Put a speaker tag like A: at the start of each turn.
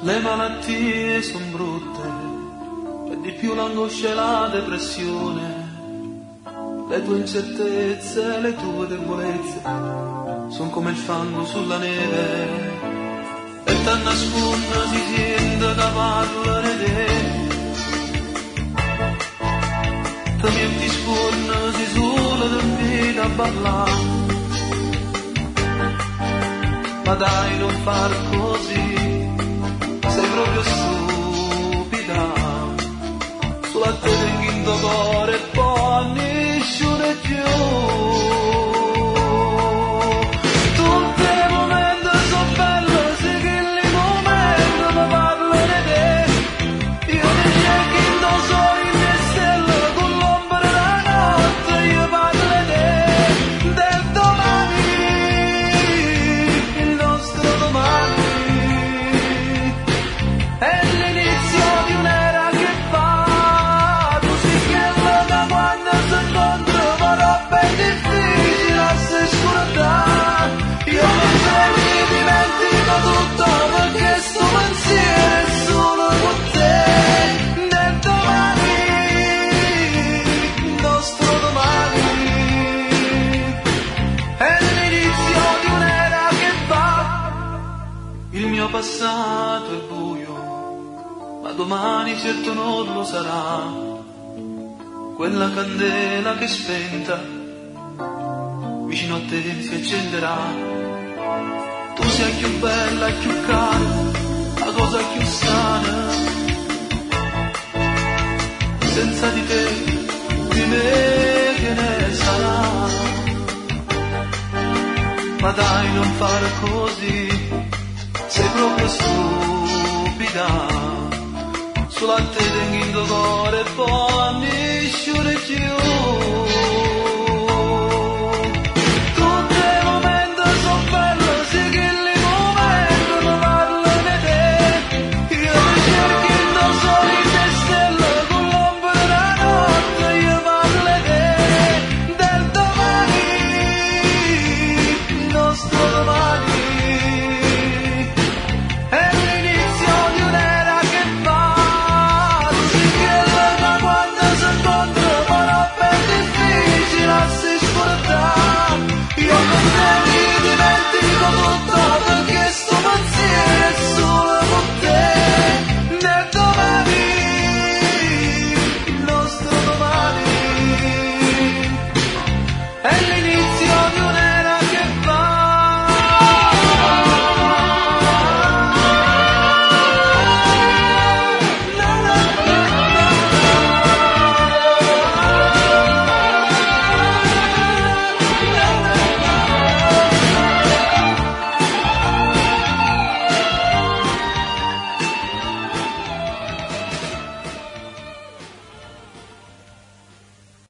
A: Le malattie son brutte, e di più l'angoscia e la depressione, le tue incertezze, le tue debolezze, son come il fango sulla neve, e t'ha nasconda si sente da parlare di te, te mi ti scorna si solo da me da ballare, ma dai non far così, sei proprio stupida, sulla te tengo in dolore e poi nessuno più. Tutti i momenti sono belli, se che i momenti mi parlano di te, io ti cerco in so in le stelle, con l'ombra della notte, io parlo di te, del domani, il nostro domani. È l'inizio di un'era che va, tu sei quella da quando si incontra, però è difficile a se scordare. Io non te mi dimentico tutto perché sto pensiero è solo con te. Nel domani, il nostro domani, è l'inizio di un'era che va. Il mio passato è buio, ma domani certo non lo sarà. Quella candela che spenta vicino a te si accenderà. Tu sei più bella e più cara, la cosa più sana. Senza di te, di me che ne sarà? Ma dai non fare così, sei proprio stupida. Sulla te tengo in dolore e poi nessuno più.